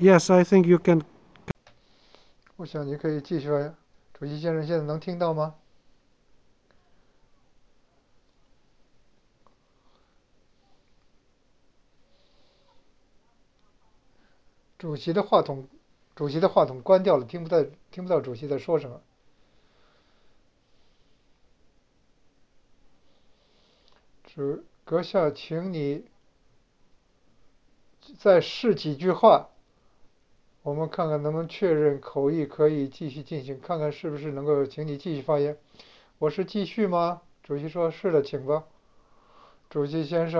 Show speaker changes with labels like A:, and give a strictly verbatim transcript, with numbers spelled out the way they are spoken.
A: Yes, I think you can.
B: 我想你可以继续发言。主席先生，现在能听到吗？主席的话筒，主席的话筒关掉了，听不到，听不到主席在说什么。主阁下，请你再试几句话，我们看看能不能确认口译可以继续进行，看看是不是能够请你继续发言。我是继续吗？主席说是的，请吧。主席先生。